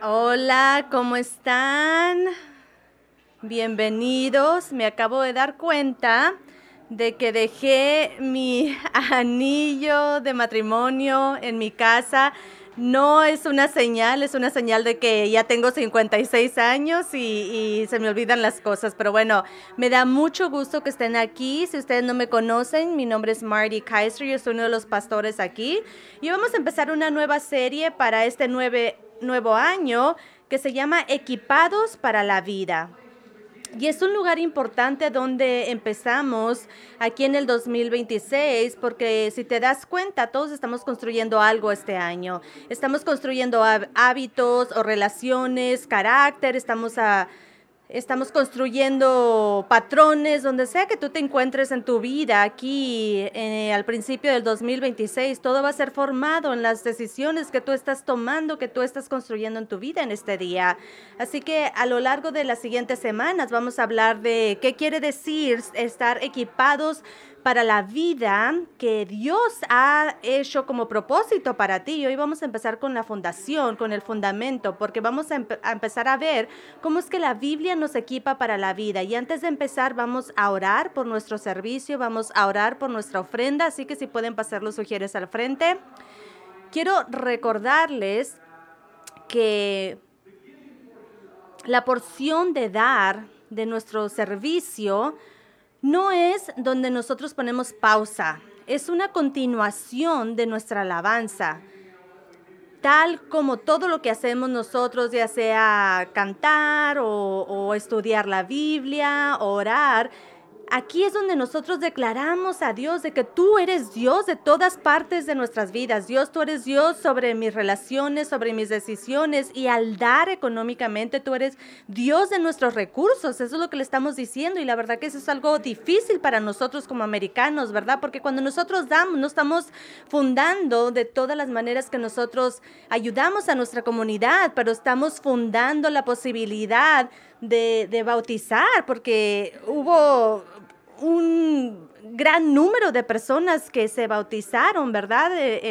Hola, ¿cómo están? Bienvenidos. Me acabo de dar cuenta de que dejé mi anillo de matrimonio en mi casa. No es una señal, es una señal de que ya tengo 56 años y se me olvidan las cosas. Pero bueno, me da mucho gusto que estén aquí. Si ustedes no me conocen, mi nombre es Marty Kaiser, yo soy uno de los pastores aquí. Y vamos a empezar una nueva serie para este nuevo año que se llama Equipados para la Vida. Y es un lugar importante donde empezamos aquí en el 2026, porque si te das cuenta, todos estamos construyendo algo este año. Estamos construyendo hábitos o relaciones, carácter, estamos construyendo patrones, donde sea que tú te encuentres en tu vida, aquí al principio del 2026, todo va a ser formado en las decisiones que tú estás tomando, que tú estás construyendo en tu vida en este día. Así que a lo largo de las siguientes semanas vamos a hablar de qué quiere decir estar equipados para la vida que Dios ha hecho como propósito para ti. Y hoy vamos a empezar con la fundación, con el fundamento, porque vamos a empezar a ver cómo es que la Biblia nos equipa para la vida. Y antes de empezar vamos a orar por nuestro servicio, vamos a orar por nuestra ofrenda, así que si pueden pasar los sugieres al frente. Quiero recordarles que la porción de dar de nuestro servicio no es donde nosotros ponemos pausa, es una continuación de nuestra alabanza. Tal como todo lo que hacemos nosotros, ya sea cantar o estudiar la Biblia, orar, aquí es donde nosotros declaramos a Dios de que tú eres Dios de todas partes de nuestras vidas. Dios, tú eres Dios sobre mis relaciones, sobre mis decisiones, y al dar económicamente, tú eres Dios de nuestros recursos. Eso es lo que le estamos diciendo, y la verdad que eso es algo difícil para nosotros como americanos, ¿verdad? Porque cuando nosotros damos, no estamos fundando de todas las maneras que nosotros ayudamos a nuestra comunidad, pero estamos fundando la posibilidad de bautizar, porque hubo un gran número de personas que se bautizaron, ¿verdad?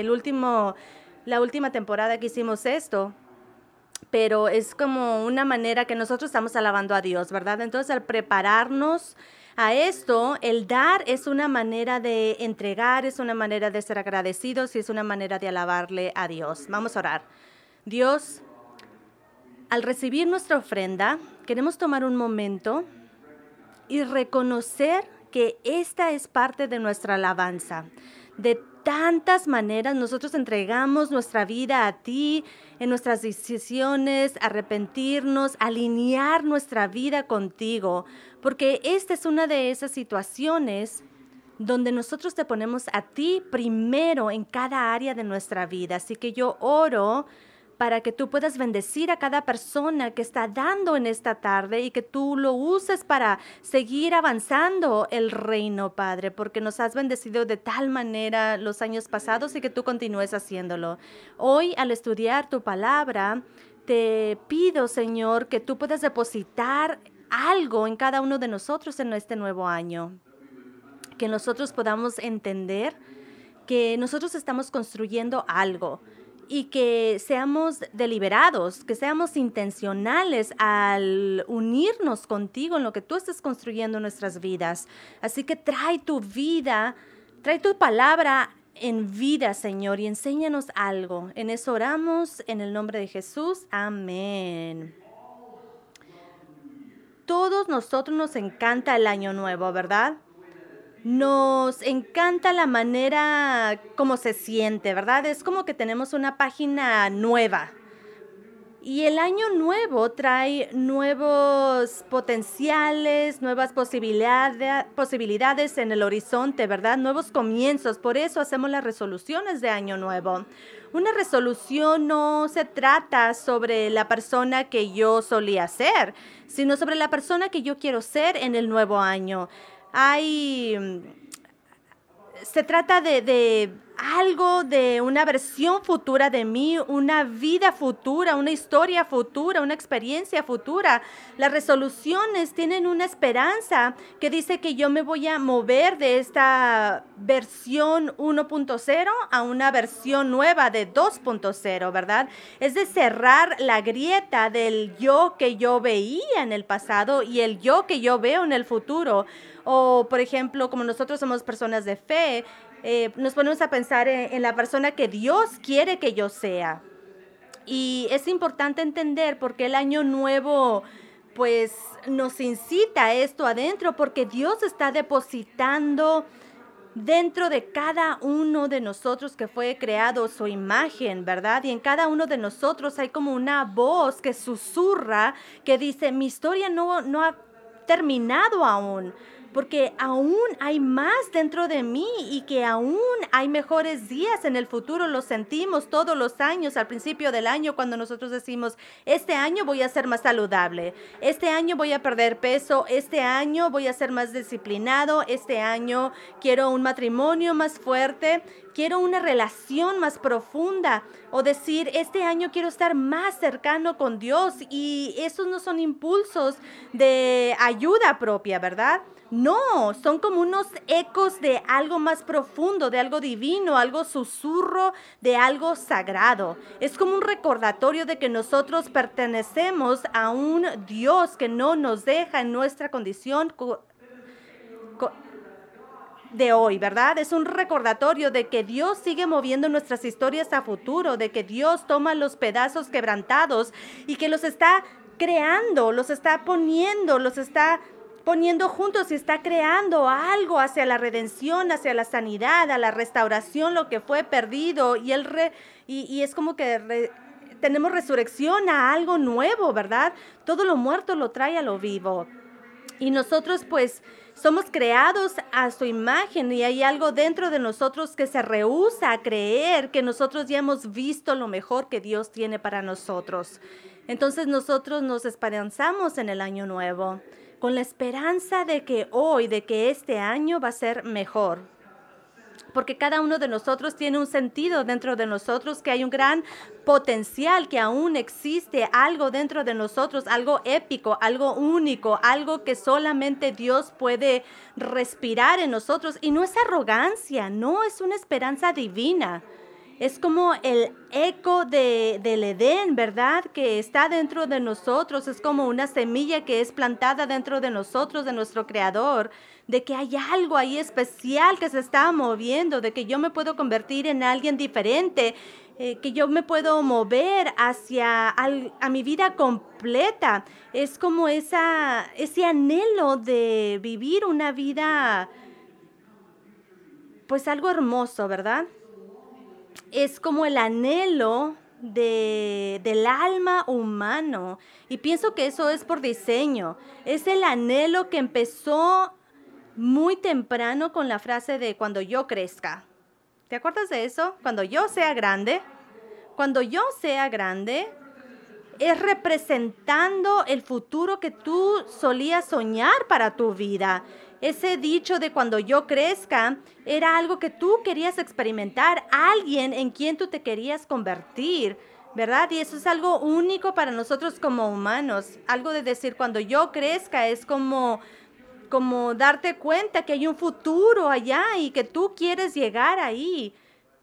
La última temporada que hicimos esto. Pero es como una manera que nosotros estamos alabando a Dios, ¿verdad? Entonces, al prepararnos a esto, el dar es una manera de entregar, es una manera de ser agradecidos y es una manera de alabarle a Dios. Vamos a orar. Dios, al recibir nuestra ofrenda, queremos tomar un momento y reconocer que esta es parte de nuestra alabanza. De tantas maneras nosotros entregamos nuestra vida a ti, en nuestras decisiones, arrepentirnos, alinear nuestra vida contigo, porque esta es una de esas situaciones donde nosotros te ponemos a ti primero en cada área de nuestra vida. Así que yo oro para que tú puedas bendecir a cada persona que está dando en esta tarde y que tú lo uses para seguir avanzando el reino, Padre, porque nos has bendecido de tal manera los años pasados y que tú continúes haciéndolo. Hoy, al estudiar tu palabra, te pido, Señor, que tú puedas depositar algo en cada uno de nosotros en este nuevo año, que nosotros podamos entender que nosotros estamos construyendo algo, y que seamos deliberados, que seamos intencionales al unirnos contigo en lo que tú estás construyendo en nuestras vidas. Así que trae tu vida, trae tu palabra en vida, Señor, y enséñanos algo. En eso oramos, en el nombre de Jesús. Amén. Todos nosotros nos encanta el año nuevo, ¿verdad? Nos encanta la manera como se siente, ¿verdad? Es como que tenemos una página nueva. Y el año nuevo trae nuevos potenciales, nuevas posibilidades en el horizonte, ¿verdad? Nuevos comienzos. Por eso hacemos las resoluciones de año nuevo. Una resolución no se trata sobre la persona que yo solía ser, sino sobre la persona que yo quiero ser en el nuevo año. Se trata de algo de una versión futura de mí, una vida futura, una historia futura, una experiencia futura. Las resoluciones tienen una esperanza que dice que yo me voy a mover de esta versión 1.0 a una versión nueva de 2.0, ¿verdad? Es de cerrar la grieta del yo que yo veía en el pasado y el yo que yo veo en el futuro. O, por ejemplo, como nosotros somos personas de fe, nos ponemos a pensar en la persona que Dios quiere que yo sea. Y es importante entender por qué el año nuevo pues nos incita a esto adentro, porque Dios está depositando dentro de cada uno de nosotros que fue creado su imagen, ¿verdad? Y en cada uno de nosotros hay como una voz que susurra, que dice, mi historia no ha terminado aún, porque aún hay más dentro de mí y que aún hay mejores días en el futuro. Lo sentimos todos los años, al principio del año, cuando nosotros decimos, este año voy a ser más saludable, este año voy a perder peso, este año voy a ser más disciplinado, este año quiero un matrimonio más fuerte, quiero una relación más profunda, o decir, este año quiero estar más cercano con Dios. Y esos no son impulsos de ayuda propia, ¿verdad? No, son como unos ecos de algo más profundo, de algo divino, algo susurro de algo sagrado. Es como un recordatorio de que nosotros pertenecemos a un Dios que no nos deja en nuestra condición de hoy, ¿verdad? Es un recordatorio de que Dios sigue moviendo nuestras historias a futuro, de que Dios toma los pedazos quebrantados y que los está creando, los está poniendo juntos y está creando algo hacia la redención, hacia la sanidad, a la restauración, lo que fue perdido. Y es como que tenemos resurrección a algo nuevo, ¿verdad? Todo lo muerto lo trae a lo vivo. Y nosotros pues somos creados a su imagen y hay algo dentro de nosotros que se rehúsa a creer que nosotros ya hemos visto lo mejor que Dios tiene para nosotros. Entonces nosotros nos esperanzamos en el año nuevo, con la esperanza de que este año va a ser mejor. Porque cada uno de nosotros tiene un sentido dentro de nosotros, que hay un gran potencial, que aún existe algo dentro de nosotros, algo épico, algo único, algo que solamente Dios puede respirar en nosotros. Y no es arrogancia, no, es una esperanza divina. Es como el eco del Edén, ¿verdad? Que está dentro de nosotros. Es como una semilla que es plantada dentro de nosotros, de nuestro Creador, de que hay algo ahí especial que se está moviendo, de que yo me puedo convertir en alguien diferente, que yo me puedo mover a mi vida completa. Es como ese anhelo de vivir una vida, pues algo hermoso, ¿verdad? Es como el anhelo del alma humano. Y pienso que eso es por diseño. Es el anhelo que empezó muy temprano con la frase de cuando yo crezca. ¿Te acuerdas de eso? Cuando yo sea grande. Cuando yo sea grande, es representando el futuro que tú solías soñar para tu vida. Ese dicho de cuando yo crezca era algo que tú querías experimentar, alguien en quien tú te querías convertir, ¿verdad? Y eso es algo único para nosotros como humanos. Algo de decir cuando yo crezca es como darte cuenta que hay un futuro allá y que tú quieres llegar ahí.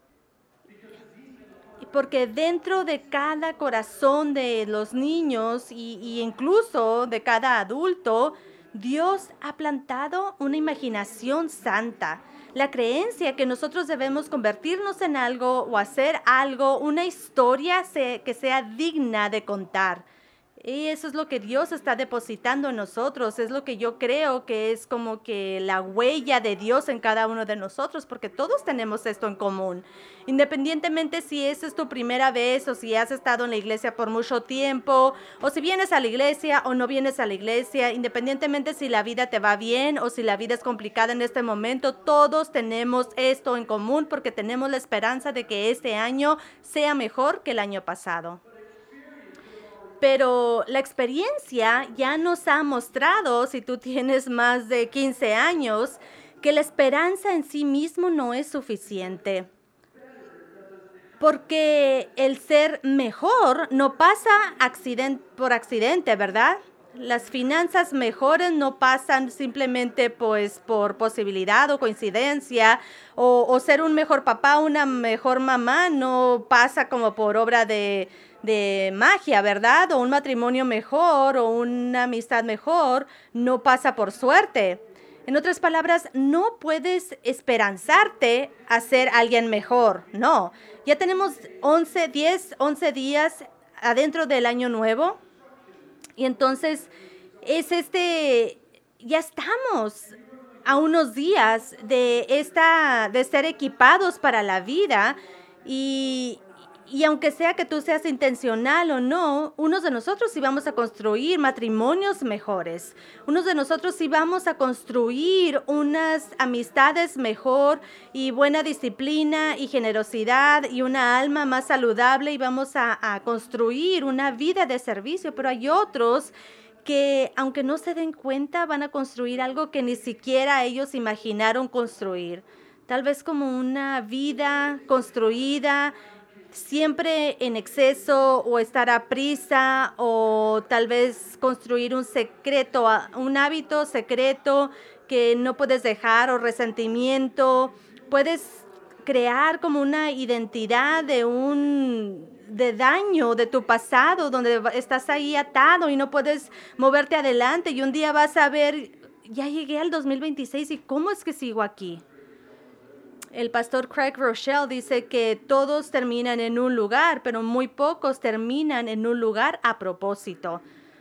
Porque dentro de cada corazón de los niños y incluso de cada adulto, Dios ha plantado una imaginación santa. La creencia que nosotros debemos convertirnos en algo o hacer algo, una historia que sea digna de contar. Y eso es lo que Dios está depositando en nosotros, es lo que yo creo que es como que la huella de Dios en cada uno de nosotros, porque todos tenemos esto en común. Independientemente si esa es tu primera vez o si has estado en la iglesia por mucho tiempo, o si vienes a la iglesia o no vienes a la iglesia, independientemente si la vida te va bien o si la vida es complicada en este momento, todos tenemos esto en común porque tenemos la esperanza de que este año sea mejor que el año pasado. Pero la experiencia ya nos ha mostrado, si tú tienes más de 15 años, que la esperanza en sí mismo no es suficiente. Porque el ser mejor no pasa por accidente, ¿verdad? Las finanzas mejores no pasan simplemente pues por posibilidad o coincidencia, o ser un mejor papá, una mejor mamá no pasa como por obra de magia, ¿verdad? O un matrimonio mejor o una amistad mejor no pasa por suerte. En otras palabras, no puedes esperanzarte a ser alguien mejor, no. Ya tenemos 11 días adentro del año nuevo y entonces ya estamos a unos días de ser equipados para la vida y aunque sea que tú seas intencional o no, unos de nosotros sí vamos a construir matrimonios mejores. Unos de nosotros sí vamos a construir unas amistades mejor y buena disciplina y generosidad y una alma más saludable y vamos a construir una vida de servicio. Pero hay otros que, aunque no se den cuenta, van a construir algo que ni siquiera ellos imaginaron construir. Tal vez como una vida construida siempre en exceso o estar a prisa o tal vez construir un hábito secreto que no puedes dejar o resentimiento. Puedes crear como una identidad de daño de tu pasado donde estás ahí atado y no puedes moverte adelante y un día vas a ver, ya llegué al 2026 y ¿cómo es que sigo aquí? El pastor Craig Rochelle dice que todos terminan en un lugar, pero muy pocos terminan en un lugar a propósito.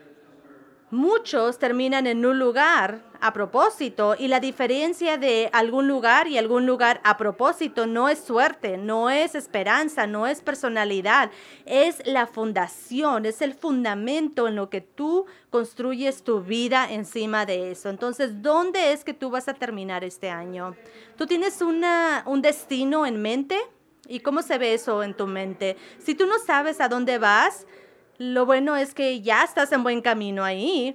Muchos terminan en un lugar a propósito y la diferencia de algún lugar y algún lugar a propósito no es suerte, no es esperanza, no es personalidad, es la fundación, es el fundamento en lo que tú construyes tu vida encima de eso. Entonces, ¿dónde es que tú vas a terminar este año? ¿Tú tienes un destino en mente? ¿Y cómo se ve eso en tu mente? Si tú no sabes a dónde vas, lo bueno es que ya estás en buen camino ahí.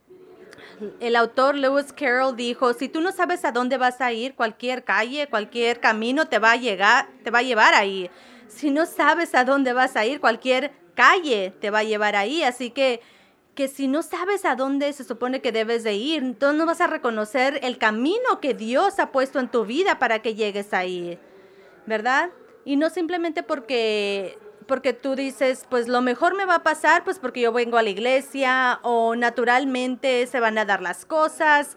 El autor Lewis Carroll dijo, si tú no sabes a dónde vas a ir, cualquier calle, cualquier camino te va a llevar ahí. Si no sabes a dónde vas a ir, cualquier calle te va a llevar ahí. Así que si no sabes a dónde se supone que debes de ir, entonces no vas a reconocer el camino que Dios ha puesto en tu vida para que llegues ahí, ¿verdad? Y no simplemente porque tú dices, pues lo mejor me va a pasar, pues porque yo vengo a la iglesia o naturalmente se van a dar las cosas,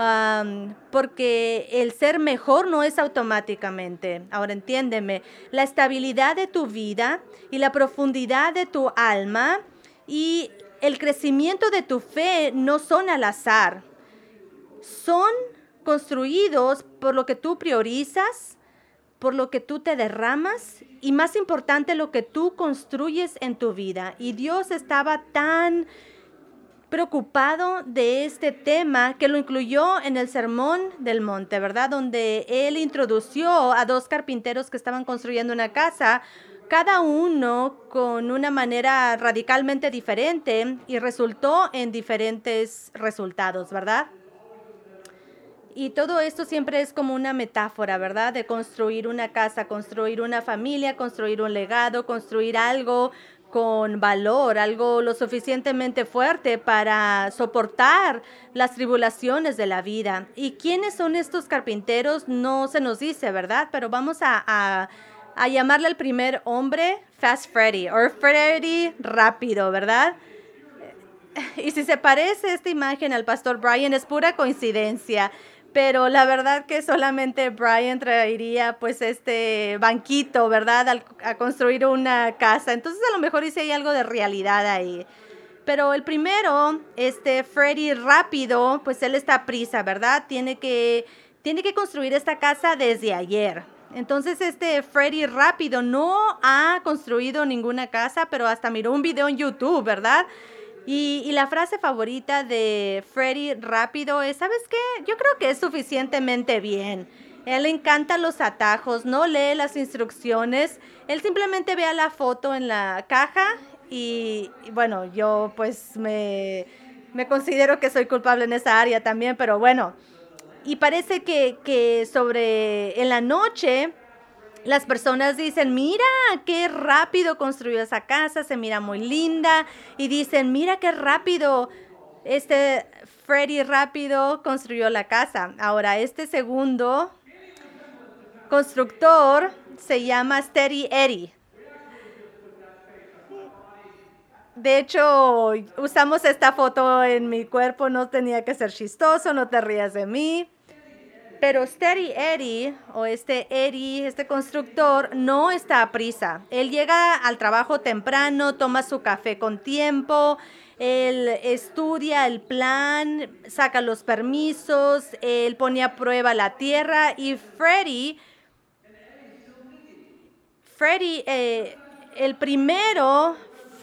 porque el ser mejor no es automáticamente. Ahora entiéndeme, la estabilidad de tu vida y la profundidad de tu alma y el crecimiento de tu fe no son al azar, son construidos por lo que tú priorizas, por lo que tú te derramas y más importante lo que tú construyes en tu vida. Y Dios estaba tan preocupado de este tema que lo incluyó en el Sermón del Monte, ¿verdad? Donde Él introdució a dos carpinteros que estaban construyendo una casa, cada uno con una manera radicalmente diferente y resultó en diferentes resultados, ¿verdad? Y todo esto siempre es como una metáfora, ¿verdad? De construir una casa, construir una familia, construir un legado, construir algo con valor, algo lo suficientemente fuerte para soportar las tribulaciones de la vida. ¿Y quiénes son estos carpinteros? No se nos dice, ¿verdad? Pero vamos a llamarle al primer hombre Fast Freddy, o Freddy rápido, ¿verdad? Y si se parece esta imagen al pastor Brian es pura coincidencia. Pero la verdad que solamente Brian traería pues este banquito, ¿verdad? A construir una casa. Entonces a lo mejor hice ahí algo de realidad ahí. Pero el primero, Freddy rápido, pues él está a prisa, ¿verdad? Tiene que construir esta casa desde ayer. Entonces Freddy rápido no ha construido ninguna casa, pero hasta miró un video en YouTube, ¿verdad? Y la frase favorita de Freddy rápido es, ¿sabes qué? Yo creo que es suficientemente bien. Él le encanta los atajos, no lee las instrucciones. Él simplemente ve la foto en la caja y bueno, yo pues me considero que soy culpable en esa área también, pero bueno. Y parece que en la noche Las personas dicen, mira, qué rápido construyó esa casa, se mira muy linda. Y dicen, mira qué rápido, Freddy rápido construyó la casa. Ahora, este segundo constructor se llama Steady Eddie. De hecho, usamos esta foto en mi cuerpo, no tenía que ser chistoso, no te rías de mí. Pero Steady Eddie, o Eddie, este constructor, no está a prisa. Él llega al trabajo temprano, toma su café con tiempo, él estudia el plan, saca los permisos, él pone a prueba la tierra. Y Freddy, el primero,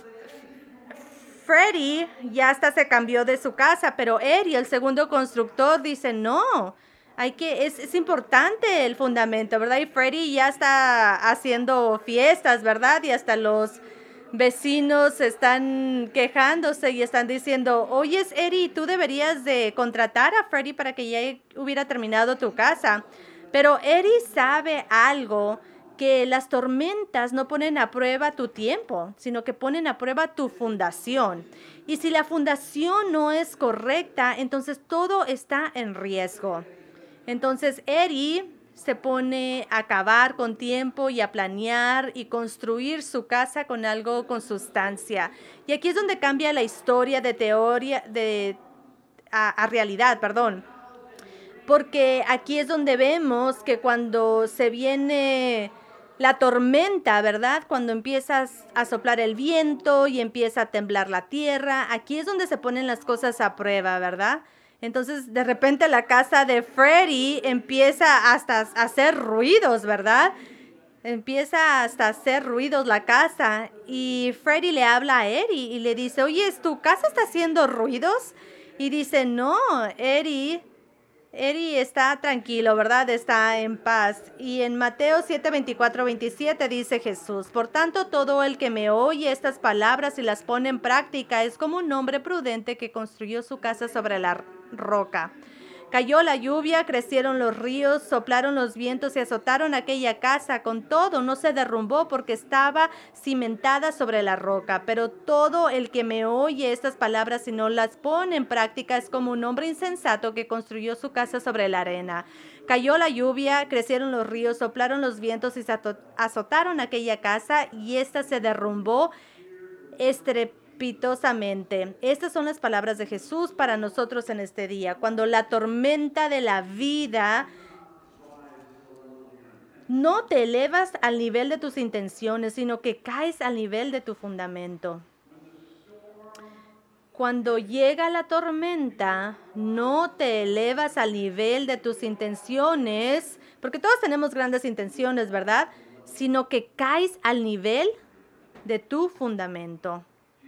Freddy ya hasta se cambió de su casa, pero Eddie, el segundo constructor, dice no. Es importante el fundamento, ¿verdad? Y Freddy ya está haciendo fiestas, ¿verdad? Y hasta los vecinos están quejándose y están diciendo, oye, Eddie, tú deberías de contratar a Freddy para que ya hubiera terminado tu casa. Pero Eddie sabe algo, que las tormentas no ponen a prueba tu tiempo, sino que ponen a prueba tu fundación. Y si la fundación no es correcta, entonces todo está en riesgo. Entonces, Eddie se pone a cavar con tiempo y a planear y construir su casa con algo con sustancia. Y aquí es donde cambia la historia de teoría a realidad, perdón. Porque aquí es donde vemos que cuando se viene la tormenta, ¿verdad? Cuando empiezas a soplar el viento y empieza a temblar la tierra, aquí es donde se ponen las cosas a prueba, ¿verdad? Entonces, de repente la casa de Freddy empieza hasta a hacer ruidos, ¿verdad? Empieza hasta a hacer ruidos la casa. Y Freddy le habla a Eddie y le dice, oye, ¿tu casa está haciendo ruidos? Y dice, no, Eddie está tranquilo, ¿verdad? Está en paz. Y en Mateo 7:24-27 dice Jesús, por tanto, todo el que me oye estas palabras y las pone en práctica es como un hombre prudente que construyó su casa sobre la roca. Cayó la lluvia, crecieron los ríos, soplaron los vientos y azotaron aquella casa. Con todo, no se derrumbó porque estaba cimentada sobre la roca. Pero todo el que me oye estas palabras y no las pone en práctica es como un hombre insensato que construyó su casa sobre la arena. Cayó la lluvia, crecieron los ríos, soplaron los vientos y azotaron aquella casa y ésta se derrumbó estrepitosamente. Estas son las palabras de Jesús para nosotros en este día. Cuando la tormenta de la vida no te elevas al nivel de tus intenciones, sino que caes al nivel de tu fundamento. Cuando llega la tormenta, no te elevas al nivel de tus intenciones, porque todos tenemos grandes intenciones, ¿verdad? Sino que caes al nivel de tu fundamento.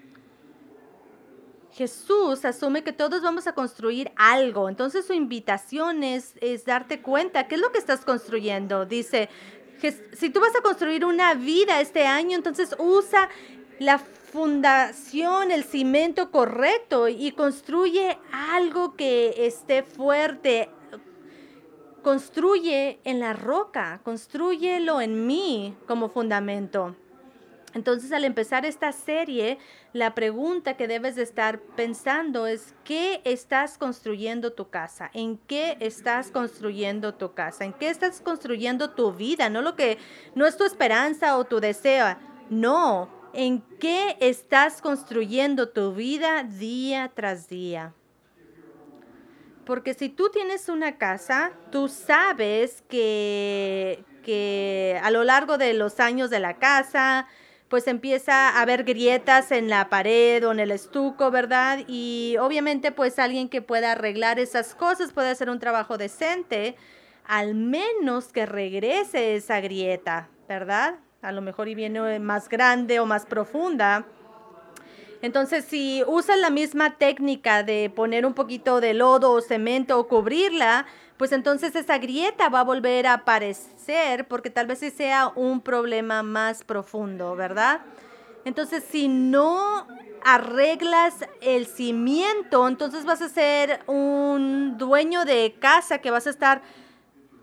Jesús asume que todos vamos a construir algo. Entonces su invitación es darte cuenta qué es lo que estás construyendo. Dice, si tú vas a construir una vida este año, entonces usa la fundación, el cimento correcto y construye algo que esté fuerte. Construye en la roca, construyelo en mí como fundamento. Entonces, al empezar esta serie, la pregunta que debes de estar pensando es, ¿qué estás construyendo tu casa? ¿En qué estás construyendo tu casa? ¿En qué estás construyendo tu vida? No es tu esperanza o tu deseo. No, ¿en qué estás construyendo tu vida día tras día? Porque si tú tienes una casa, tú sabes que a lo largo de los años de la casa, pues empieza a haber grietas en la pared o en el estuco, ¿verdad? Y obviamente pues alguien que pueda arreglar esas cosas puede hacer un trabajo decente, al menos que regrese esa grieta, ¿verdad? A lo mejor y viene más grande o más profunda. Entonces, si usas la misma técnica de poner un poquito de lodo o cemento o cubrirla, pues entonces esa grieta va a volver a aparecer porque tal vez sea un problema más profundo, ¿verdad? Entonces, si no arreglas el cimiento, entonces vas a ser un dueño de casa que vas a estar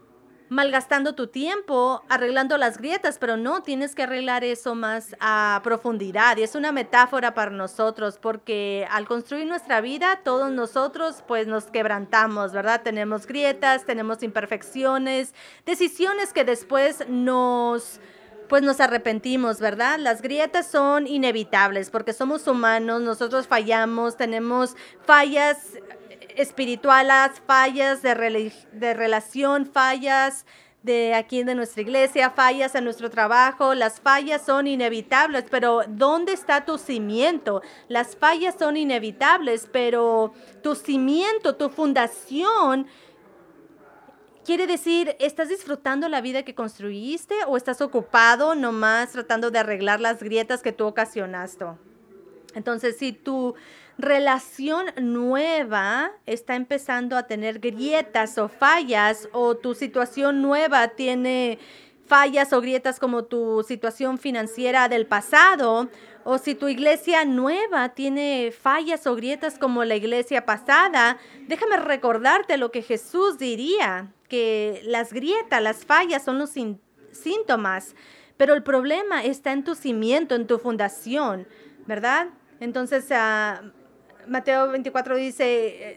malgastando tu tiempo arreglando las grietas, pero no, tienes que arreglar eso más a profundidad. Y es una metáfora para nosotros, porque al construir nuestra vida, todos nosotros pues nos quebrantamos, ¿verdad? Tenemos grietas, tenemos imperfecciones, decisiones que después nos arrepentimos, ¿verdad? Las grietas son inevitables porque somos humanos, nosotros fallamos, tenemos fallas espirituales, fallas de relación, fallas de aquí de nuestra iglesia, fallas en nuestro trabajo. Las fallas son inevitables, pero ¿dónde está tu cimiento? Las fallas son inevitables, pero tu cimiento, tu fundación, quiere decir, ¿estás disfrutando la vida que construiste o estás ocupado nomás tratando de arreglar las grietas que tú ocasionaste? Entonces, si tu relación nueva está empezando a tener grietas o fallas, o tu situación nueva tiene fallas o grietas como tu situación financiera del pasado, o si tu iglesia nueva tiene fallas o grietas como la iglesia pasada, déjame recordarte lo que Jesús diría, que las grietas, las fallas son los síntomas, pero el problema está en tu cimiento, en tu fundación, ¿verdad? Entonces, Mateo 24 dice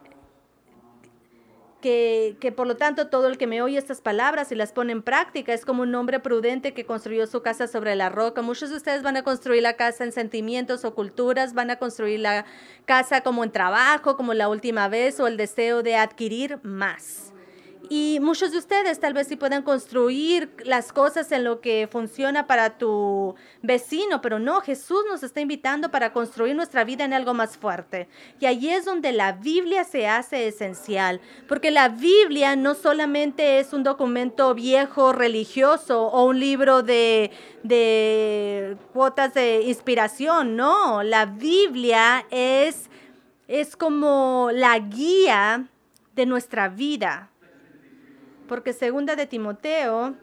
que por lo tanto todo el que me oye estas palabras y las pone en práctica es como un hombre prudente que construyó su casa sobre la roca. Muchos de ustedes van a construir la casa en sentimientos o culturas, van a construir la casa como en trabajo, como la última vez, o el deseo de adquirir más. Y muchos de ustedes tal vez sí puedan construir las cosas en lo que funciona para tu vecino, pero no, Jesús nos está invitando para construir nuestra vida en algo más fuerte. Y ahí es donde la Biblia se hace esencial, porque la Biblia no solamente es un documento viejo religioso o un libro de cuotas de inspiración, no, la Biblia es como la guía de nuestra vida. Porque segunda de Timoteo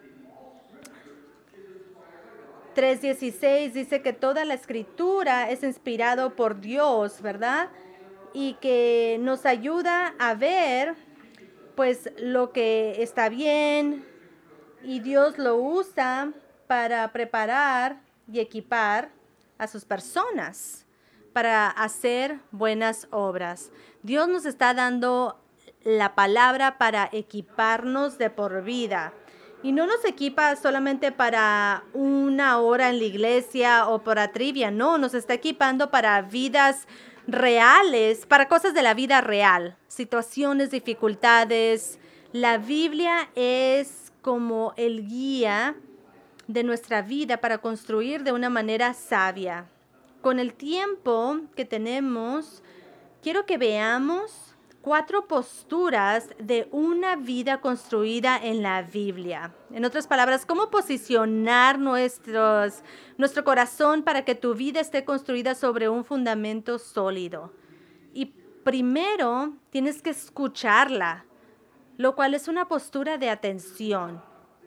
3:16 dice que toda la escritura es inspirado por Dios, ¿verdad? Y que nos ayuda a ver pues lo que está bien, y Dios lo usa para preparar y equipar a sus personas para hacer buenas obras. Dios nos está dando la palabra para equiparnos de por vida. Y no nos equipa solamente para una hora en la iglesia o para trivia. No, nos está equipando para vidas reales, para cosas de la vida real, situaciones, dificultades. La Biblia es como el guía de nuestra vida para construir de una manera sabia. Con el tiempo que tenemos, quiero que veamos 4 posturas de una vida construida en la Biblia. En otras palabras, cómo posicionar nuestro corazón para que tu vida esté construida sobre un fundamento sólido. Y primero tienes que escucharla, lo cual es una postura de atención.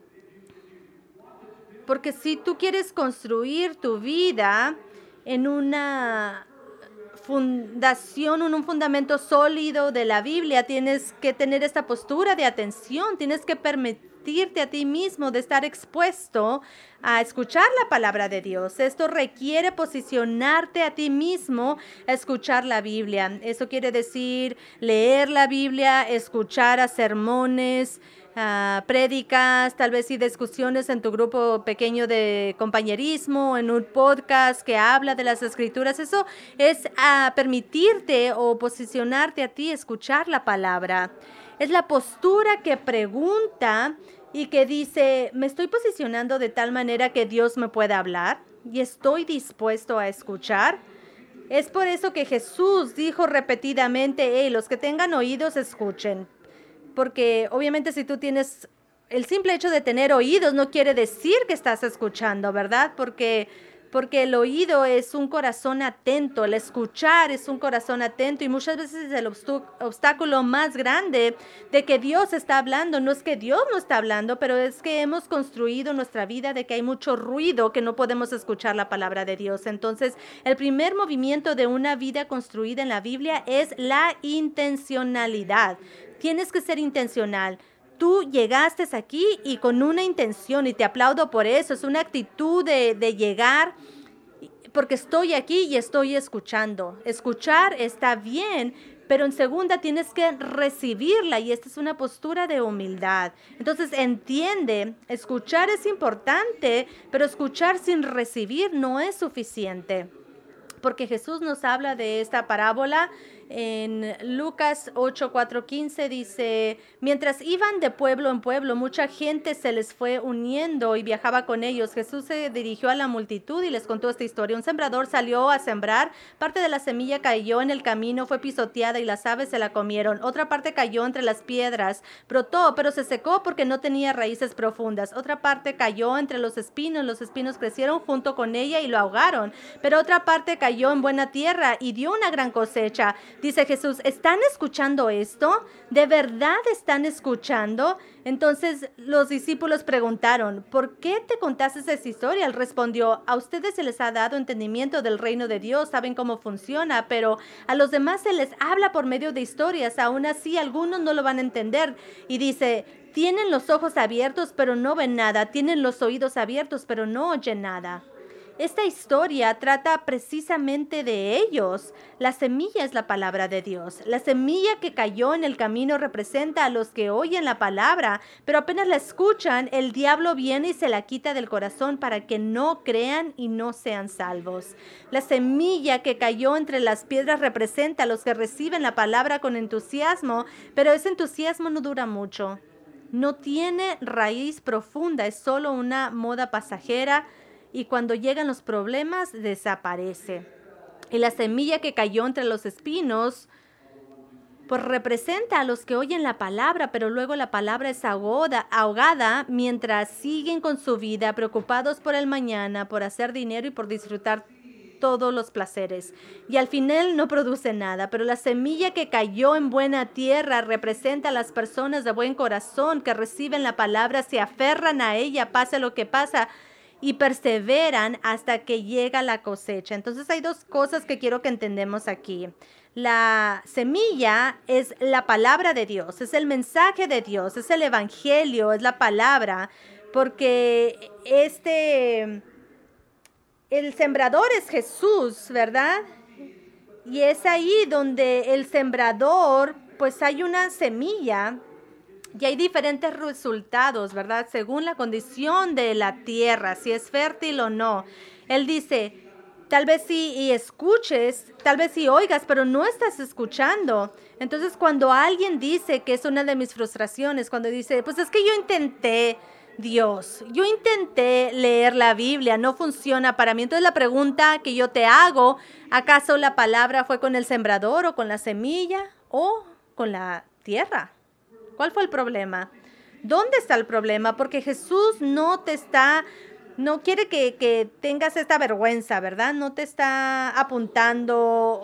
Porque si tú quieres construir tu vida en una fundación, en un fundamento sólido de la Biblia, tienes que tener esta postura de atención, tienes que permitirte a ti mismo de estar expuesto a escuchar la palabra de Dios. Esto requiere posicionarte a ti mismo a escuchar la Biblia. Eso quiere decir leer la Biblia, escuchar a sermones, prédicas, tal vez sí discusiones en tu grupo pequeño de compañerismo, en un podcast que habla de las escrituras. Eso es permitirte o posicionarte a ti, escuchar la palabra. Es la postura que pregunta y que dice, ¿me estoy posicionando de tal manera que Dios me pueda hablar? ¿Y estoy dispuesto a escuchar? Es por eso que Jesús dijo repetidamente, los que tengan oídos, escuchen. Porque obviamente si tú tienes el simple hecho de tener oídos no quiere decir que estás escuchando, ¿verdad? Porque el oído es un corazón atento, el escuchar es un corazón atento, y muchas veces el obstáculo más grande de que Dios está hablando no es que Dios no está hablando, pero es que hemos construido nuestra vida de que hay mucho ruido que no podemos escuchar la palabra de Dios. Entonces, el primer movimiento de una vida construida en la Biblia es la intencionalidad. Tienes que ser intencional. tú llegaste aquí y con una intención, y te aplaudo por eso, es una actitud de llegar, porque estoy aquí y estoy escuchando. Escuchar está bien, pero en segunda tienes que recibirla, y esta es una postura de humildad. Entonces entiende, escuchar es importante, pero escuchar sin recibir no es suficiente. Porque Jesús nos habla de esta parábola en Lucas 8:4-15, dice: mientras iban de pueblo en pueblo, mucha gente se les fue uniendo y viajaba con ellos. Jesús se dirigió a la multitud y les contó esta historia. Un sembrador salió a sembrar, parte de la semilla cayó en el camino, fue pisoteada y las aves se la comieron. Otra parte cayó entre las piedras, brotó, pero se secó porque no tenía raíces profundas. Otra parte cayó entre los espinos crecieron junto con ella y lo ahogaron. Pero otra parte cayó en buena tierra y dio una gran cosecha. Dice Jesús, ¿están escuchando esto? ¿De verdad están escuchando? Entonces los discípulos preguntaron, ¿por qué te contaste esa historia? Él respondió, a ustedes se les ha dado entendimiento del reino de Dios, saben cómo funciona, pero a los demás se les habla por medio de historias, aún así algunos no lo van a entender. Y dice, tienen los ojos abiertos pero no ven nada, tienen los oídos abiertos pero no oyen nada. Esta historia trata precisamente de ellos. La semilla es la palabra de Dios. La semilla que cayó en el camino representa a los que oyen la palabra, pero apenas la escuchan, el diablo viene y se la quita del corazón para que no crean y no sean salvos. La semilla que cayó entre las piedras representa a los que reciben la palabra con entusiasmo, pero ese entusiasmo no dura mucho. No tiene raíz profunda, es solo una moda pasajera, y cuando llegan los problemas, desaparece. Y la semilla que cayó entre los espinos, pues representa a los que oyen la palabra, pero luego la palabra es ahogada mientras siguen con su vida, preocupados por el mañana, por hacer dinero y por disfrutar todos los placeres. Y al final no produce nada, pero la semilla que cayó en buena tierra representa a las personas de buen corazón que reciben la palabra, se aferran a ella, pase lo que pasa, y perseveran hasta que llega la cosecha. Entonces hay dos cosas que quiero que entendamos aquí. La semilla es la palabra de Dios, es el mensaje de Dios, es el evangelio, es la palabra, porque el sembrador es Jesús, ¿verdad? Y es ahí donde el sembrador, pues hay una semilla. Y hay diferentes resultados, ¿verdad? Según la condición de la tierra, si es fértil o no. Él dice, tal vez sí y escuches, tal vez sí oigas, pero no estás escuchando. Entonces, cuando alguien dice que es una de mis frustraciones, cuando dice, pues es que yo intenté, Dios, yo intenté leer la Biblia, no funciona para mí. Entonces, la pregunta que yo te hago, ¿acaso la palabra fue con el sembrador o con la semilla o con la tierra? ¿Cuál fue el problema? ¿Dónde está el problema? Porque Jesús no quiere que tengas esta vergüenza, ¿verdad? No te está apuntando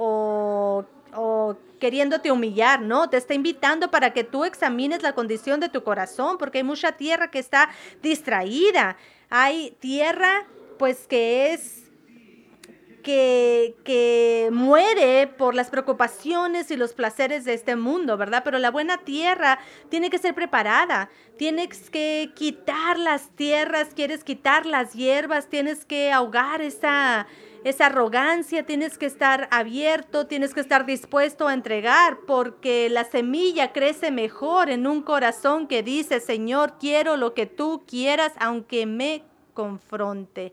o queriéndote humillar, ¿no? Te está invitando para que tú examines la condición de tu corazón, porque hay mucha tierra que está distraída. Hay tierra, pues, que muere por las preocupaciones y los placeres de este mundo, ¿verdad? Pero la buena tierra tiene que ser preparada. Tienes que quitar las tierras, quieres quitar las hierbas, tienes que ahogar esa arrogancia, tienes que estar abierto, tienes que estar dispuesto a entregar, porque la semilla crece mejor en un corazón que dice, Señor, quiero lo que tú quieras, aunque me confronte.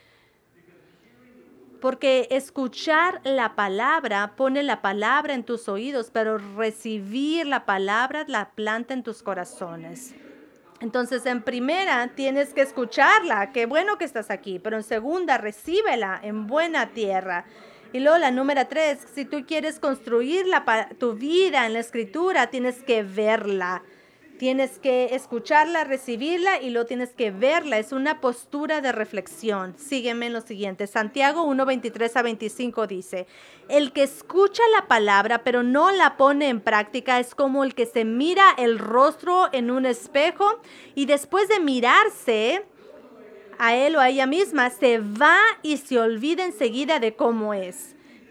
Porque escuchar la palabra pone la palabra en tus oídos, pero recibir la palabra la planta en tus corazones. Entonces, en primera, tienes que escucharla. Qué bueno que estás aquí. Pero en segunda, recíbela en buena tierra. Y luego la número 3, si tú quieres construir tu vida en la Escritura, tienes que verla. Tienes que escucharla, recibirla y luego tienes que verla. Es una postura de reflexión. Sígueme en lo siguiente. Santiago 1:23-25 dice, el que escucha la palabra pero no la pone en práctica es como el que se mira el rostro en un espejo y después de mirarse a él o a ella misma se va y se olvida enseguida de cómo es.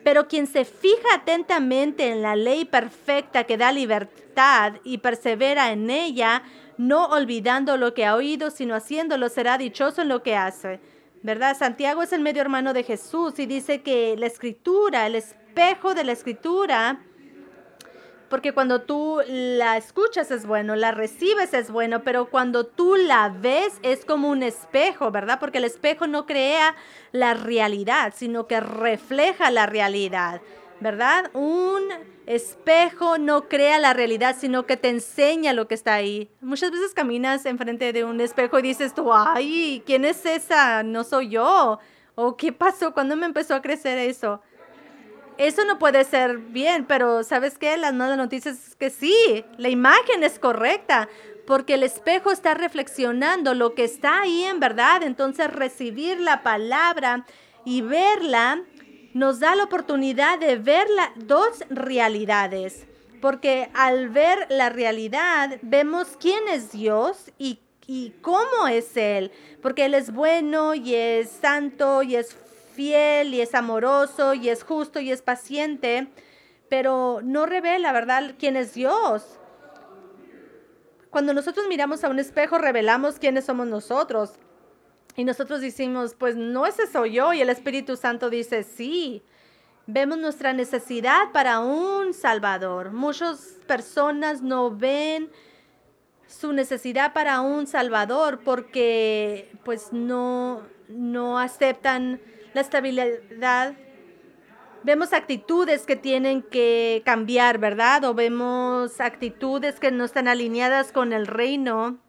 Pero quien se fija atentamente en la ley perfecta que da libertad y persevera en ella, no olvidando lo que ha oído, sino haciéndolo, será dichoso en lo que hace. ¿Verdad? Santiago es el medio hermano de Jesús y dice que la Escritura, el espejo de la Escritura, porque cuando tú la escuchas es bueno, la recibes es bueno, pero cuando tú la ves es como un espejo, ¿verdad? Porque el espejo no crea la realidad, sino que refleja la realidad, ¿verdad? Un espejo no crea la realidad, sino que te enseña lo que está ahí. Muchas veces caminas enfrente de un espejo y dices tú, ay, ¿quién es esa? No soy yo. ¿O qué pasó? ¿Cuándo me empezó a crecer eso? Eso no puede ser bien, pero ¿sabes qué? Las malas noticias es que sí, la imagen es correcta, porque el espejo está reflexionando lo que está ahí en verdad. Entonces, recibir la palabra y verla nos da la oportunidad de ver dos realidades, porque al ver la realidad vemos quién es Dios y cómo es Él, porque Él es bueno y es santo y es fiel y es amoroso y es justo y es paciente, pero no revela, ¿verdad?, quién es Dios. Cuando nosotros miramos a un espejo, revelamos quiénes somos nosotros. Y nosotros decimos, pues no, ese soy yo. Y el Espíritu Santo dice, sí. Vemos nuestra necesidad para un Salvador. Muchas personas no ven su necesidad para un Salvador porque pues no aceptan la estabilidad. Vemos actitudes que tienen que cambiar, ¿verdad? O vemos actitudes que no están alineadas con el reino.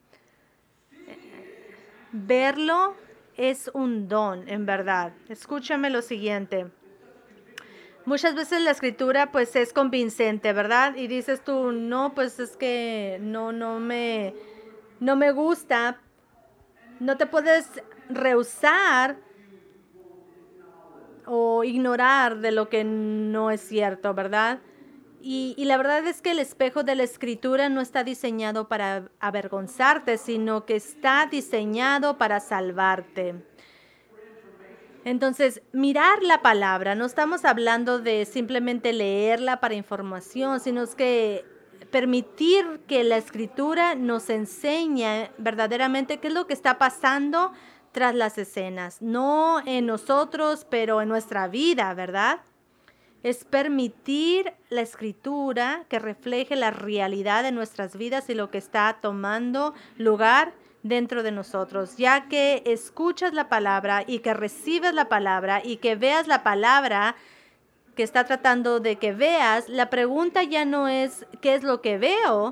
Verlo es un don, en verdad. Escúchame lo siguiente. Muchas veces la escritura pues es convincente, ¿verdad? Y dices tú, no, pues es que no me gusta. No te puedes rehusar o ignorar de lo que no es cierto, ¿verdad? Y la verdad es que el espejo de la escritura no está diseñado para avergonzarte, sino que está diseñado para salvarte. Entonces, mirar la palabra, no estamos hablando de simplemente leerla para información, sino es que permitir que la escritura nos enseñe verdaderamente qué es lo que está pasando tras las escenas, no en nosotros, pero en nuestra vida, ¿verdad? Es permitir la escritura que refleje la realidad de nuestras vidas y lo que está tomando lugar dentro de nosotros, ya que escuchas la palabra y que recibes la palabra y que veas la palabra que está tratando de que veas. La pregunta ya no es qué es lo que veo,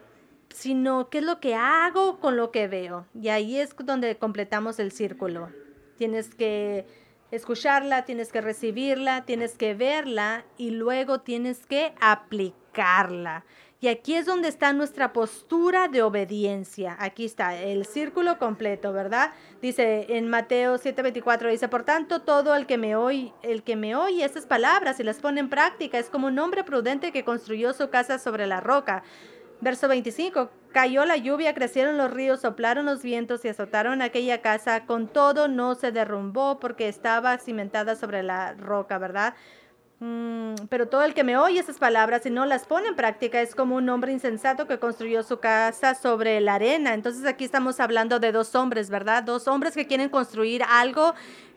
sino qué es lo que hago con lo que veo. Y ahí es donde completamos el círculo. Tienes que escucharla, tienes que recibirla, tienes que verla y luego tienes que aplicarla. Y aquí es donde está nuestra postura de obediencia. Aquí está el círculo completo, ¿verdad? Dice en Mateo 7:24, dice, por tanto, todo el que me oye estas palabras y las pone en práctica es como un hombre prudente que construyó su casa sobre la roca. Verso 25, cayó la lluvia, crecieron los ríos, soplaron los vientos y azotaron aquella casa. Con todo no se derrumbó porque estaba cimentada sobre la roca, ¿verdad? Pero todo el que me oye esas palabras y no las pone en práctica es como un hombre insensato que construyó su casa sobre la arena. Entonces aquí estamos hablando de dos hombres, ¿verdad? Dos hombres que quieren construir algo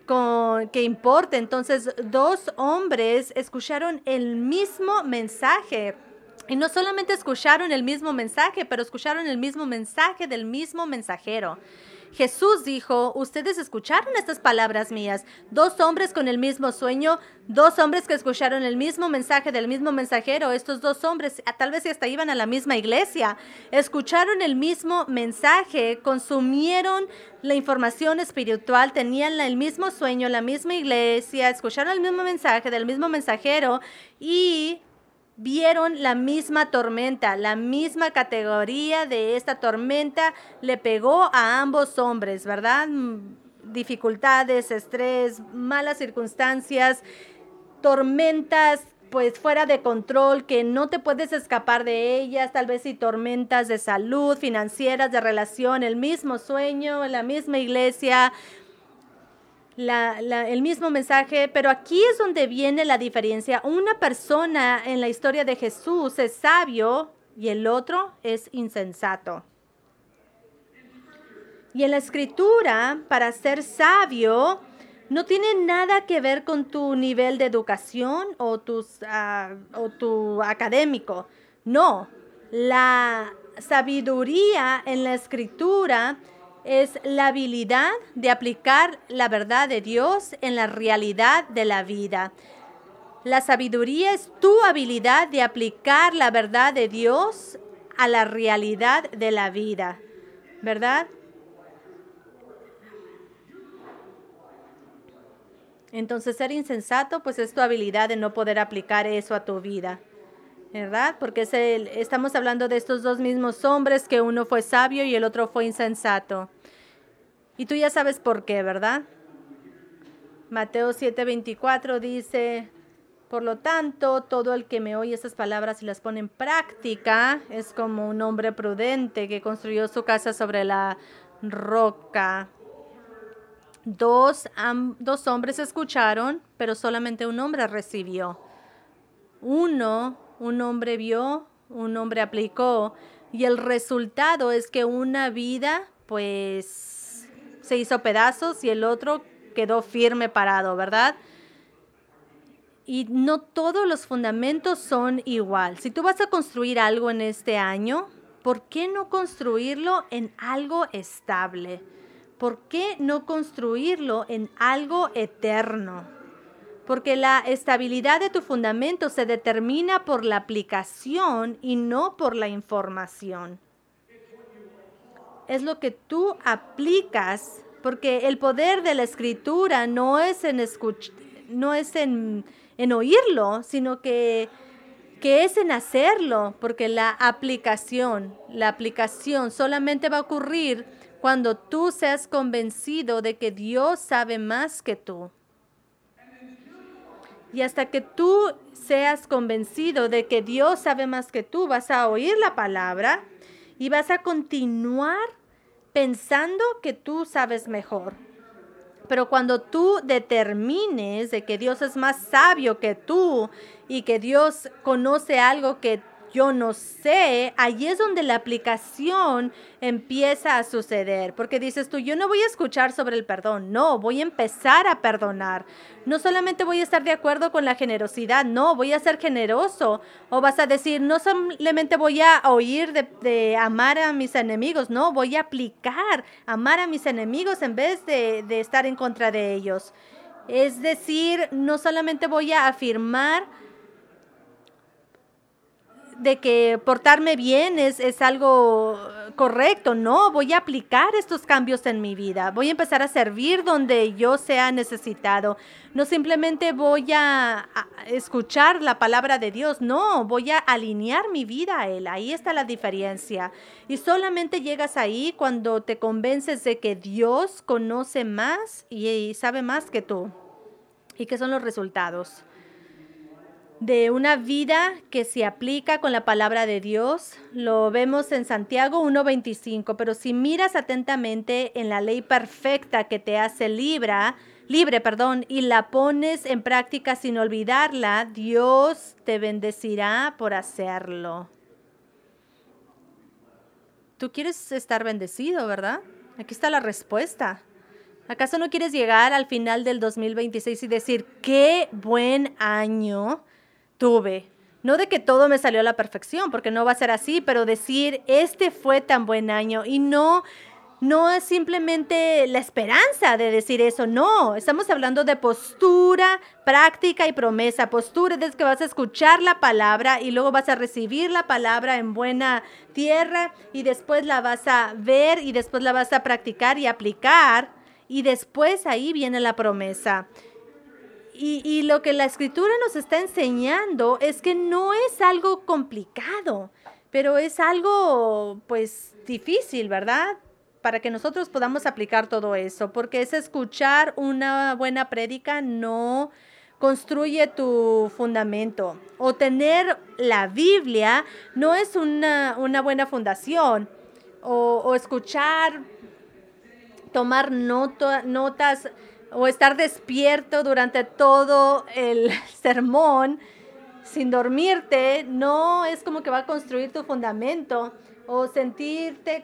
que importe. Entonces, dos hombres escucharon el mismo mensaje. Y no solamente escucharon el mismo mensaje, pero escucharon el mismo mensaje del mismo mensajero. Jesús dijo, ustedes escucharon estas palabras mías. Dos hombres con el mismo sueño, dos hombres que escucharon el mismo mensaje del mismo mensajero. Estos dos hombres, tal vez hasta iban a la misma iglesia, escucharon el mismo mensaje, consumieron la información espiritual, tenían el mismo sueño, la misma iglesia, escucharon el mismo mensaje del mismo mensajero y vieron la misma tormenta, la misma categoría de esta tormenta le pegó a ambos hombres, ¿verdad? Dificultades, estrés, malas circunstancias, tormentas pues fuera de control que no te puedes escapar de ellas, tal vez y tormentas de salud, financieras, de relación, el mismo sueño, la misma iglesia, el mismo mensaje, pero aquí es donde viene la diferencia. Una persona en la historia de Jesús es sabio y el otro es insensato. Y en la escritura, para ser sabio, no tiene nada que ver con tu nivel de educación o tu académico. No, la sabiduría en la escritura es la habilidad de aplicar la verdad de Dios en la realidad de la vida. La sabiduría es tu habilidad de aplicar la verdad de Dios a la realidad de la vida, ¿verdad? Entonces, ser insensato, pues es tu habilidad de no poder aplicar eso a tu vida, ¿verdad? Porque estamos hablando de estos dos mismos hombres, que uno fue sabio y el otro fue insensato. Y tú ya sabes por qué, ¿verdad? Mateo 7:24 dice, por lo tanto, todo el que me oye estas palabras y las pone en práctica es como un hombre prudente que construyó su casa sobre la roca. Dos hombres escucharon, pero solamente un hombre recibió. Un hombre vio, un hombre aplicó, y el resultado es que una vida, pues, se hizo pedazos y el otro quedó firme parado, ¿verdad? Y no todos los fundamentos son igual. Si tú vas a construir algo en este año, ¿por qué no construirlo en algo estable? ¿Por qué no construirlo en algo eterno? Porque la estabilidad de tu fundamento se determina por la aplicación y no por la información. Es lo que tú aplicas, porque el poder de la escritura no es en oírlo, sino que es en hacerlo, porque la aplicación solamente va a ocurrir cuando tú seas convencido de que Dios sabe más que tú. Y hasta que tú seas convencido de que Dios sabe más que tú, vas a oír la palabra y vas a continuar pensando que tú sabes mejor. Pero cuando tú determines de que Dios es más sabio que tú y que Dios conoce algo que yo no sé, ahí es donde la aplicación empieza a suceder. Porque dices tú, yo no voy a escuchar sobre el perdón, no, voy a empezar a perdonar. No solamente voy a estar de acuerdo con la generosidad, no, voy a ser generoso. O vas a decir, no solamente voy a oír de amar a mis enemigos, no, voy a aplicar amar a mis enemigos en vez de estar en contra de ellos. Es decir, no solamente voy a afirmar de que portarme bien es algo correcto, no, voy a aplicar estos cambios en mi vida, voy a empezar a servir donde yo sea necesitado, no simplemente voy a escuchar la palabra de Dios, no, voy a alinear mi vida a Él, ahí está la diferencia, y solamente llegas ahí cuando te convences de que Dios conoce más y sabe más que tú, y qué son los resultados de una vida que se aplica con la palabra de Dios. Lo vemos en Santiago 1:25, pero si miras atentamente en la ley perfecta que te hace libre, y la pones en práctica sin olvidarla, Dios te bendecirá por hacerlo. Tú quieres estar bendecido, ¿verdad? Aquí está la respuesta. ¿Acaso no quieres llegar al final del 2026 y decir, qué buen año tuve? No de que todo me salió a la perfección, porque no va a ser así, pero decir, este fue tan buen año. Y no es simplemente la esperanza de decir eso, no. Estamos hablando de postura, práctica y promesa. Postura es que vas a escuchar la palabra y luego vas a recibir la palabra en buena tierra y después la vas a ver y después la vas a practicar y aplicar y después ahí viene la promesa. Y lo que la escritura nos está enseñando es que no es algo complicado, pero es algo, pues, difícil, ¿verdad? Para que nosotros podamos aplicar todo eso, porque es escuchar una buena prédica no construye tu fundamento. O tener la Biblia no es una buena fundación. O escuchar, tomar notas o estar despierto durante todo el sermón sin dormirte, no es como que va a construir tu fundamento, o sentirte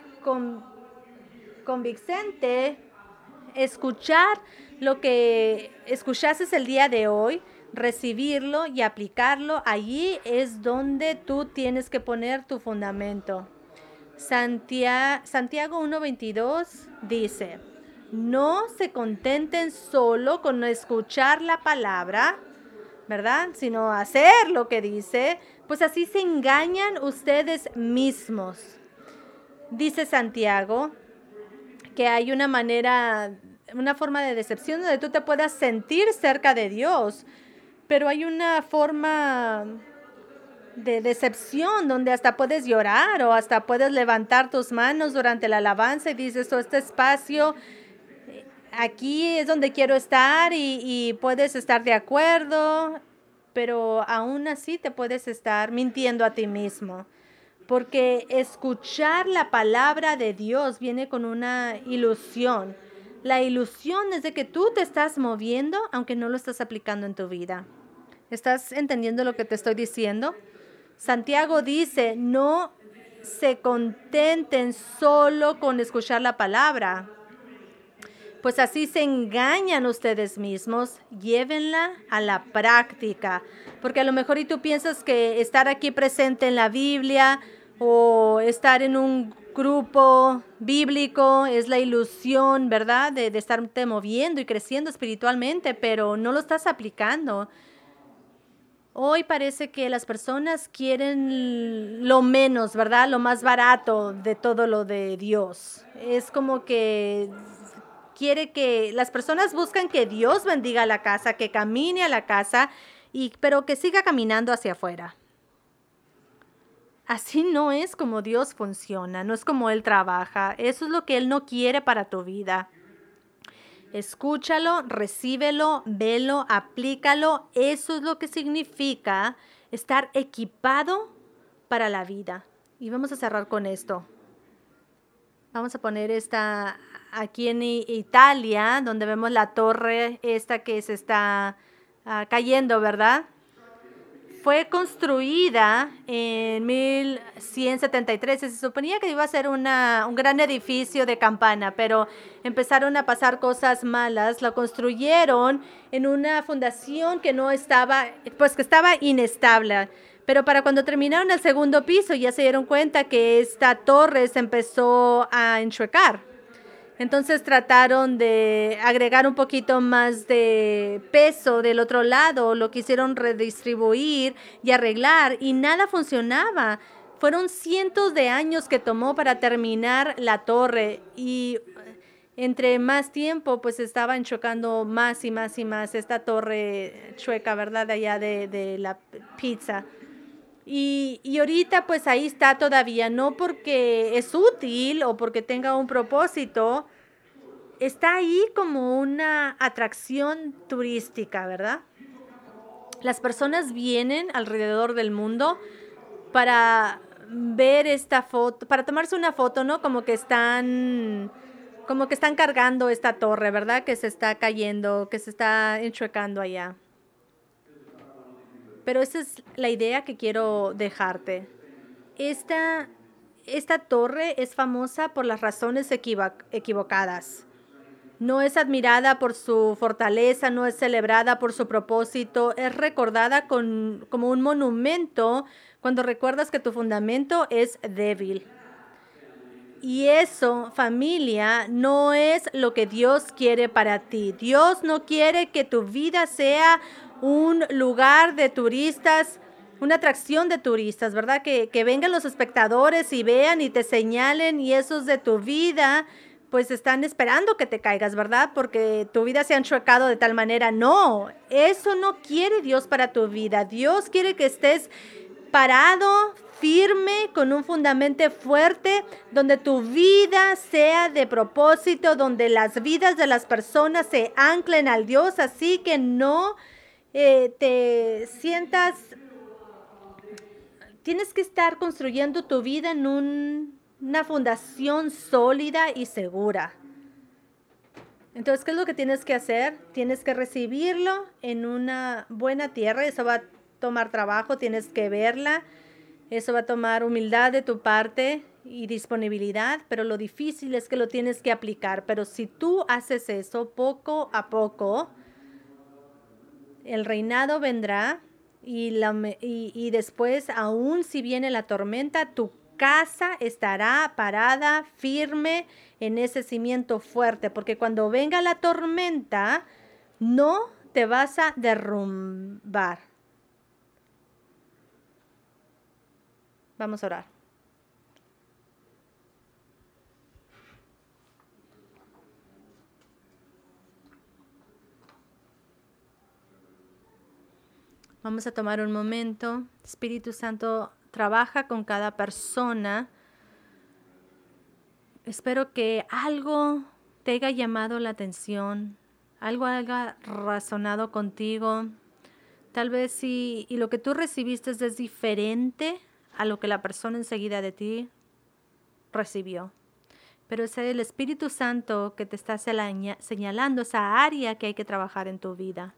convincente, escuchar lo que escuchaste el día de hoy, recibirlo y aplicarlo. Allí es donde tú tienes que poner tu fundamento. Santiago 1:22 dice: no se contenten solo con escuchar la palabra, ¿verdad? Sino hacer lo que dice, pues así se engañan ustedes mismos. Dice Santiago que hay una forma de decepción donde tú te puedas sentir cerca de Dios, pero hay una forma de decepción donde hasta puedes llorar o hasta puedes levantar tus manos durante la alabanza y dices: este espacio, aquí es donde quiero estar, y puedes estar de acuerdo, pero aún así te puedes estar mintiendo a ti mismo. Porque escuchar la palabra de Dios viene con una ilusión. La ilusión es de que tú te estás moviendo, aunque no lo estás aplicando en tu vida. ¿Estás entendiendo lo que te estoy diciendo? Santiago dice: no se contenten solo con escuchar la palabra, pues así se engañan ustedes mismos. Llévenla a la práctica, porque a lo mejor y tú piensas que estar aquí presente en la Biblia o estar en un grupo bíblico es la ilusión, ¿verdad? De estarte moviendo y creciendo espiritualmente, pero no lo estás aplicando. Hoy parece que las personas quieren lo menos, ¿verdad? Lo más barato de todo lo de Dios. Es como que las personas buscan que Dios bendiga la casa, que camine a la casa, pero que siga caminando hacia afuera. Así no es como Dios funciona, no es como Él trabaja. Eso es lo que Él no quiere para tu vida. Escúchalo, recíbelo, velo, aplícalo. Eso es lo que significa estar equipado para la vida. Y vamos a cerrar con esto. Vamos a poner esta aquí en Italia, donde vemos la torre esta que se está cayendo, ¿verdad? Fue construida en 1173. Se suponía que iba a ser un gran edificio de campana, pero empezaron a pasar cosas malas. Lo construyeron en una fundación que no estaba, pues que estaba inestable. Pero para cuando terminaron el segundo piso ya se dieron cuenta que esta torre se empezó a enchuecar. Entonces trataron de agregar un poquito más de peso del otro lado, lo quisieron redistribuir y arreglar y nada funcionaba. Fueron cientos de años que tomó para terminar la torre, y entre más tiempo pues estaban chocando más y más y más esta torre chueca, ¿verdad? Allá de la pizza. Y ahorita pues ahí está todavía, no porque es útil o porque tenga un propósito, está ahí como una atracción turística, ¿verdad? Las personas vienen alrededor del mundo para ver esta foto, para tomarse una foto, ¿no? Como que están cargando esta torre, ¿verdad? Que se está cayendo, que se está enchuecando allá. Pero esa es la idea que quiero dejarte. Esta torre es famosa por las razones equivocadas. No es admirada por su fortaleza, no es celebrada por su propósito, es recordada como un monumento cuando recuerdas que tu fundamento es débil. Y eso, familia, no es lo que Dios quiere para ti. Dios no quiere que tu vida sea un lugar de turistas, una atracción de turistas, ¿verdad? Que vengan los espectadores y vean y te señalen, y esos de tu vida pues están esperando que te caigas, ¿verdad? Porque tu vida se ha enchuecado de tal manera. No, eso no quiere Dios para tu vida. Dios quiere que estés parado, firme, con un fundamento fuerte, donde tu vida sea de propósito, donde las vidas de las personas se anclen al Dios, así que no te sientas. Tienes que estar construyendo tu vida en una fundación sólida y segura. Entonces, ¿qué es lo que tienes que hacer? Tienes que recibirlo en una buena tierra. Eso va a tomar trabajo, tienes que verla. Eso va a tomar humildad de tu parte y disponibilidad, pero lo difícil es que lo tienes que aplicar. Pero si tú haces eso poco a poco, el reinado vendrá y después, aún si viene la tormenta, tu casa estará parada, firme en ese cimiento fuerte, porque cuando venga la tormenta, no te vas a derrumbar. Vamos a orar. Vamos a tomar un momento. Espíritu Santo, trabaja con cada persona. Espero que algo te haya llamado la atención, algo haya razonado contigo. Tal vez y lo que tú recibiste es diferente a lo que la persona enseguida de ti recibió. Pero es el Espíritu Santo que te está señalando esa área que hay que trabajar en tu vida.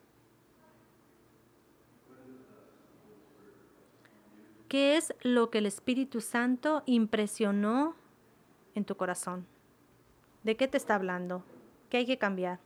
¿Qué es lo que el Espíritu Santo impresionó en tu corazón? ¿De qué te está hablando? ¿Qué hay que cambiar?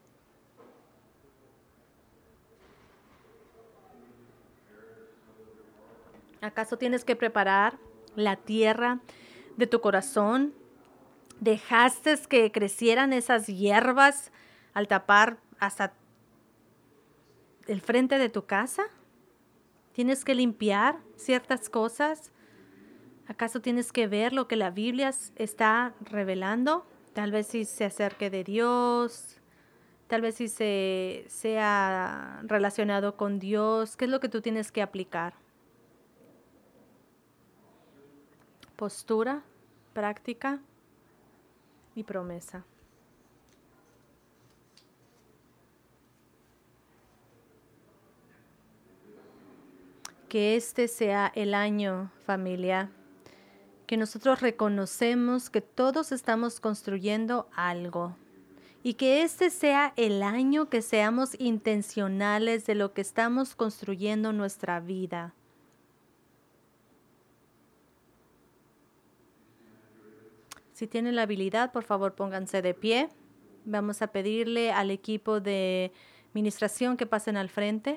¿Acaso tienes que preparar la tierra de tu corazón? ¿Dejaste que crecieran esas hierbas al tapar hasta el frente de tu casa? ¿Tienes que limpiar ciertas cosas? ¿Acaso tienes que ver lo que la Biblia está revelando? Tal vez si se acerque de Dios, tal vez si sea relacionado con Dios. ¿Qué es lo que tú tienes que aplicar? Postura, práctica y promesa. Que este sea el año, familia, que nosotros reconocemos que todos estamos construyendo algo. Y que este sea el año que seamos intencionales de lo que estamos construyendo en nuestra vida. Si tienen la habilidad, por favor, pónganse de pie. Vamos a pedirle al equipo de administración que pasen al frente.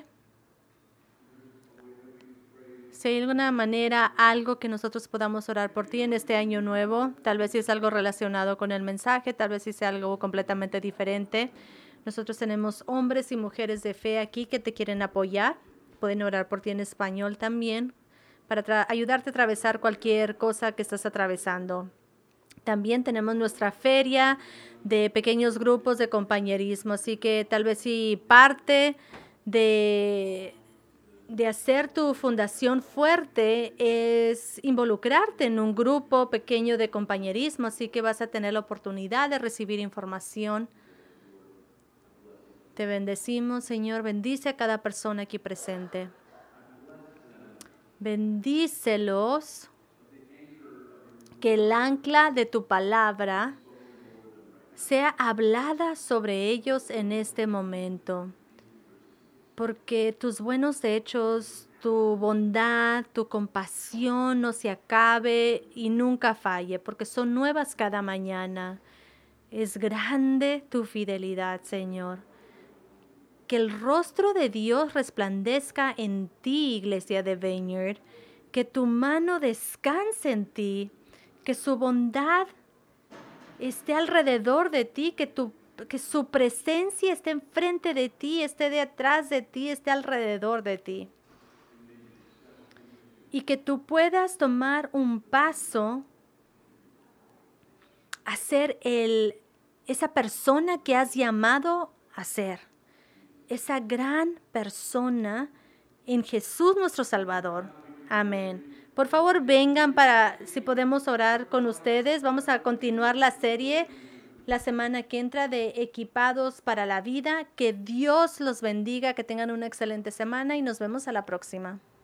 Si hay alguna manera, algo que nosotros podamos orar por ti en este año nuevo, tal vez si es algo relacionado con el mensaje, tal vez si sea algo completamente diferente. Nosotros tenemos hombres y mujeres de fe aquí que te quieren apoyar. Pueden orar por ti en español también para ayudarte a atravesar cualquier cosa que estás atravesando. También tenemos nuestra feria de pequeños grupos de compañerismo, así que tal vez si parte de hacer tu fundación fuerte es involucrarte en un grupo pequeño de compañerismo, así que vas a tener la oportunidad de recibir información. Te bendecimos, Señor, bendice a cada persona aquí presente. Bendícelos, que el ancla de tu palabra sea hablada sobre ellos en este momento. Porque tus buenos hechos, tu bondad, tu compasión no se acabe y nunca falle, porque son nuevas cada mañana. Es grande tu fidelidad, Señor. Que el rostro de Dios resplandezca en ti, iglesia de Vineyard. Que tu mano descanse en ti. Que su bondad esté alrededor de ti, que su presencia esté enfrente de ti, esté detrás de ti, esté alrededor de ti. Y que tú puedas tomar un paso a ser esa persona que has llamado a ser. Esa gran persona en Jesús nuestro Salvador. Amén. Por favor, vengan si podemos orar con ustedes. Vamos a continuar la serie la semana que entra de Equipados para la Vida. Que Dios los bendiga, que tengan una excelente semana y nos vemos a la próxima.